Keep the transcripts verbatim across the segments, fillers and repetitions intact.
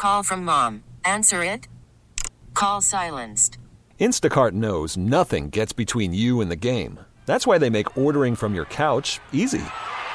call from mom. Answer it. Call silenced. Instacart knows nothing gets between you and the game. That's why they make ordering from your couch easy.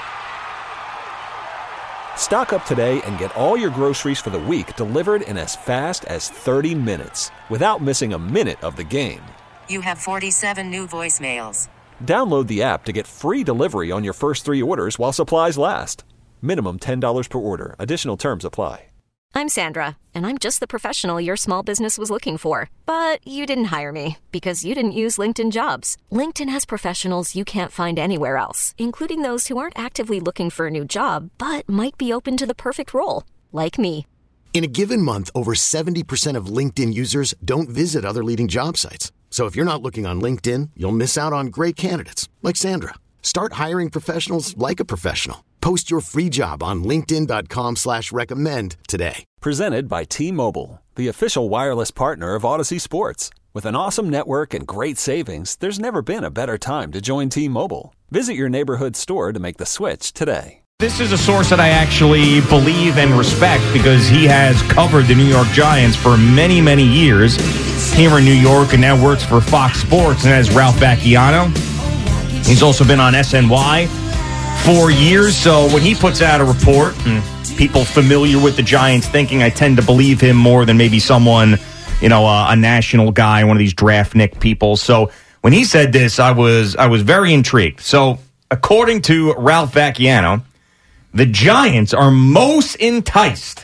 Stock up today and get all your groceries for the week delivered in as fast as thirty minutes without missing a minute of the game. You have forty-seven new voicemails. Download the app to get free delivery on your first three orders while supplies last. Minimum ten dollars per order. Additional terms apply. I'm Sandra, and I'm just the professional your small business was looking for. But you didn't hire me because you didn't use LinkedIn Jobs. LinkedIn has professionals you can't find anywhere else, including those who aren't actively looking for a new job, but might be open to the perfect role, like me. In a given month, over seventy percent of LinkedIn users don't visit other leading job sites. So if you're not looking on LinkedIn, you'll miss out on great candidates like Sandra. Start hiring professionals like a professional. Post your free job on linkedin.com slash recommend today. Presented by T-Mobile, the official wireless partner of Odyssey Sports. With an awesome network and great savings, there's never been a better time to join T-Mobile. Visit your neighborhood store to make the switch today. This is a source that I actually believe and respect because he has covered the New York Giants for many, many years here in New York and now works for Fox Sports, and that's Ralph Vacchiano. He's also been on S N Y for years, so when he puts out a report, and people familiar with the Giants thinking, I tend to believe him more than maybe someone, you know, uh, a national guy, one of these draft nick people. So when he said this, I was I was very intrigued. So according to Ralph Vacchiano, the Giants are most enticed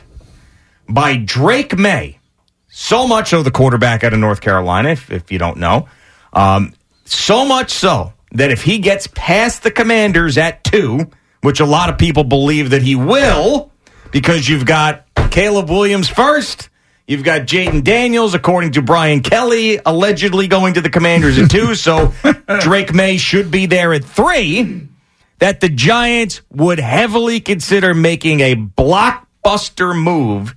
by Drake May. So much so, the quarterback out of North Carolina, if, if you don't know. Um, so much so that if he gets past the Commanders at two, which a lot of people believe that he will, because you've got Caleb Williams first, you've got Jaden Daniels, according to Brian Kelly, allegedly going to the Commanders at two, so Drake May should be there at three, that the Giants would heavily consider making a blockbuster move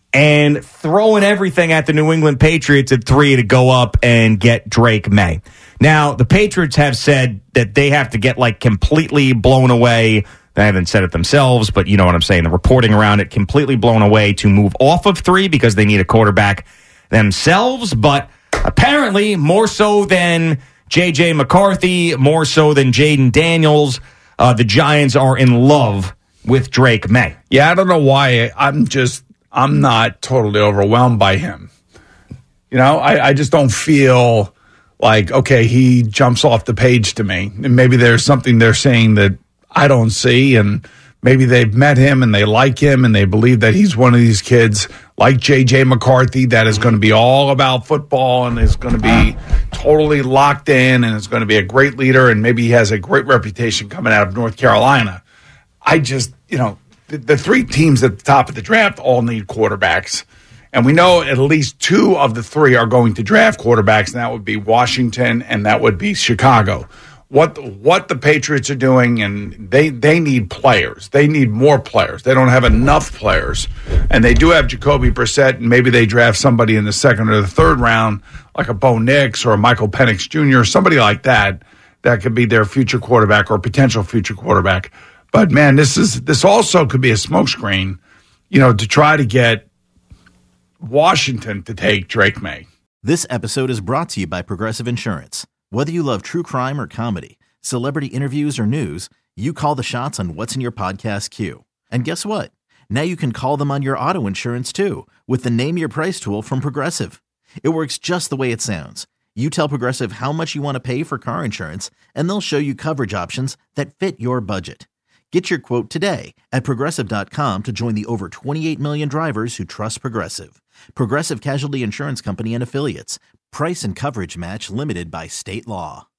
and throwing everything at the New England Patriots at three to go up and get Drake May. Now, the Patriots have said that they have to get, like, completely blown away. They haven't said it themselves, but you know what I'm saying. The reporting around it, completely blown away to move off of three because they need a quarterback themselves. But apparently, more so than J J McCarthy, more so than Jaden Daniels, uh, the Giants are in love with Drake May. Yeah, I don't know why. I'm just, I'm not totally overwhelmed by him. You know, I, I just don't feel like, okay, he jumps off the page to me. And maybe there's something they're saying that I don't see, and maybe they've met him and they like him and they believe that he's one of these kids like J J McCarthy that is going to be all about football and is going to be totally locked in and is going to be a great leader, and maybe he has a great reputation coming out of North Carolina. I just, you know, the, the three teams at the top of the draft all need quarterbacks. And we know at least two of the three are going to draft quarterbacks, and that would be Washington and that would be Chicago. What what the Patriots are doing, and they, they need players. They need more players. They don't have enough players. And they do have Jacoby Brissett, and maybe they draft somebody in the second or the third round, like a Bo Nix or a Michael Penix Junior, somebody like that, that could be their future quarterback or potential future quarterback. But, man, this is this also could be a smokescreen, you know, to try to get Washington to take Drake May. This episode is brought to you by Progressive Insurance. Whether you love true crime or comedy, celebrity interviews or news, you call the shots on what's in your podcast queue. And guess what? Now you can call them on your auto insurance too with the Name Your Price tool from Progressive. It works just the way it sounds. You tell Progressive how much you want to pay for car insurance, and they'll show you coverage options that fit your budget. Get your quote today at Progressive dot com to join the over twenty-eight million drivers who trust Progressive. Progressive Casualty Insurance Company and Affiliates. Price and coverage match limited by state law.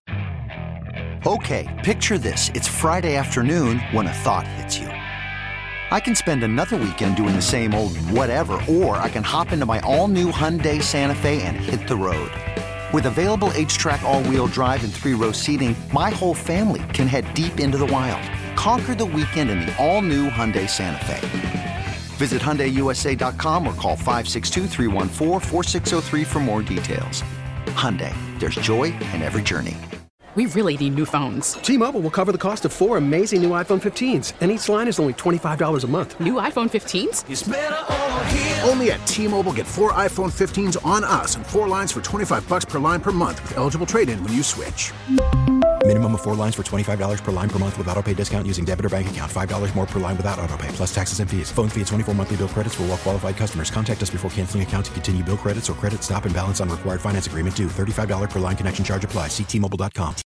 Okay, picture this. It's Friday afternoon when a thought hits you. I can spend another weekend doing the same old whatever, or I can hop into my all-new Hyundai Santa Fe and hit the road. With available H-Track all-wheel drive and three-row seating, my whole family can head deep into the wild. Conquer the weekend in the all-new Hyundai Santa Fe. Visit Hyundai U S A dot com or call five six two, three one four, four six zero three for more details. Hyundai, there's joy in every journey. we really need new phones. T-Mobile will cover the cost of four amazing new iPhone fifteens, and each line is only twenty-five dollars a month. New iPhone fifteens? It's better over here. Only at T-Mobile, get four iPhone fifteens on us and four lines for twenty-five bucks per line per month with eligible trade-in when you switch. Minimum of four lines for twenty-five dollars per line per month with autopay discount using debit or bank account. five dollars more per line without autopay, plus taxes and fees. Phone fee at twenty-four monthly bill credits for well-qualified customers. Contact us before canceling account to continue bill credits or credit stop and balance on required finance agreement due. thirty-five dollars per line connection charge applies. See T Mobile dot com.